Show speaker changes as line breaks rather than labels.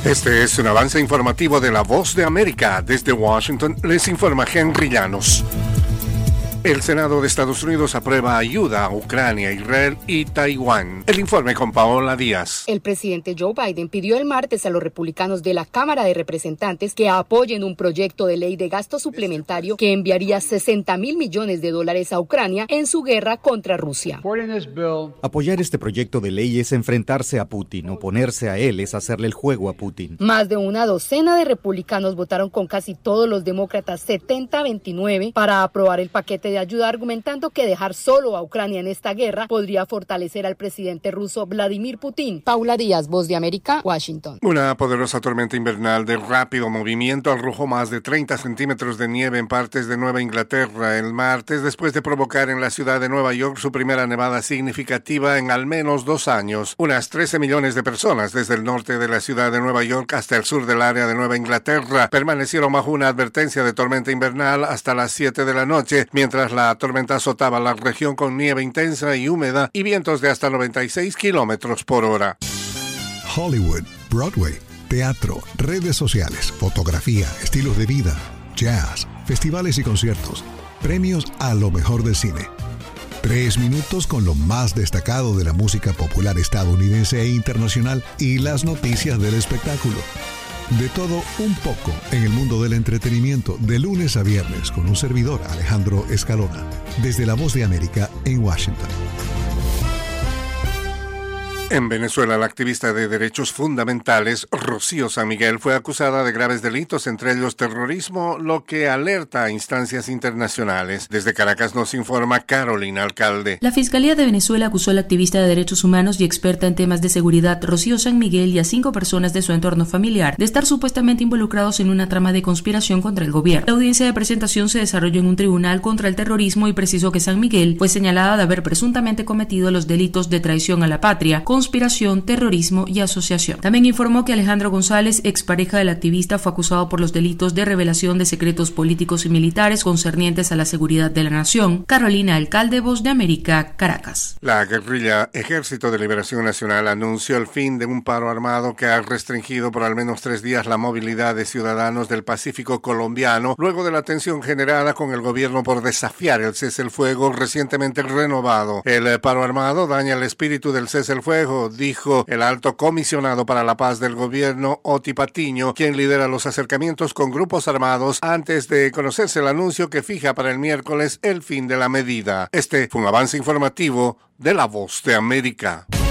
Este es un avance informativo de La Voz de América. Desde Washington les informa Henry Llanos. El Senado de Estados Unidos aprueba ayuda a Ucrania, Israel y Taiwán. El informe con Paola Díaz.
El presidente Joe Biden pidió el martes a los republicanos de la Cámara de Representantes que apoyen un proyecto de ley de gasto suplementario que enviaría $60 mil millones a Ucrania en su guerra contra Rusia.
Apoyar este proyecto de ley es enfrentarse a Putin. Oponerse a él es hacerle el juego a Putin.
Más de una docena de republicanos votaron con casi todos los demócratas 70-29 para aprobar el paquete de ayuda, argumentando que dejar solo a Ucrania en esta guerra podría fortalecer al presidente ruso Vladimir Putin. Paula Díaz, Voz de América, Washington.
Una poderosa tormenta invernal de rápido movimiento arrojó más de 30 centímetros de nieve en partes de Nueva Inglaterra el martes, después de provocar en la ciudad de Nueva York su primera nevada significativa en al menos 2 años. Unas 13 millones de personas desde el norte de la ciudad de Nueva York hasta el sur del área de Nueva Inglaterra permanecieron bajo una advertencia de tormenta invernal hasta las 7 de la noche, mientras la tormenta azotaba la región con nieve intensa y húmeda y vientos de hasta 96 kilómetros por hora.
Hollywood, Broadway, teatro, redes sociales, fotografía, estilos de vida, jazz, festivales y conciertos, premios a lo mejor del cine. 3 minutos con lo más destacado de la música popular estadounidense e internacional y las noticias del espectáculo. De todo un poco en el mundo del entretenimiento, de lunes a viernes, con un servidor, Alejandro Escalona, desde La Voz de América en Washington.
En Venezuela, la activista de derechos fundamentales Rocío San Miguel fue acusada de graves delitos, entre ellos terrorismo, lo que alerta a instancias internacionales. Desde Caracas nos informa Carolina Alcalde.
La Fiscalía de Venezuela acusó a la activista de derechos humanos y experta en temas de seguridad Rocío San Miguel y a 5 personas de su entorno familiar de estar supuestamente involucrados en una trama de conspiración contra el gobierno. La audiencia de presentación se desarrolló en un tribunal contra el terrorismo y precisó que San Miguel fue señalada de haber presuntamente cometido los delitos de traición a la patria, conspiración, terrorismo y asociación. También informó que Alejandro González, expareja de la activista, fue acusado por los delitos de revelación de secretos políticos y militares concernientes a la seguridad de la nación. Carolina Alcalde, Voz de América, Caracas.
La guerrilla Ejército de Liberación Nacional anunció el fin de un paro armado que ha restringido por al menos 3 días la movilidad de ciudadanos del Pacífico colombiano, luego de la tensión generada con el gobierno por desafiar el cese el fuego recientemente renovado. El paro armado daña el espíritu del cese el fuego, dijo el alto comisionado para la paz del gobierno, Oti Patiño, quien lidera los acercamientos con grupos armados antes de conocerse el anuncio que fija para el miércoles el fin de la medida. Este fue un avance informativo de La Voz de América.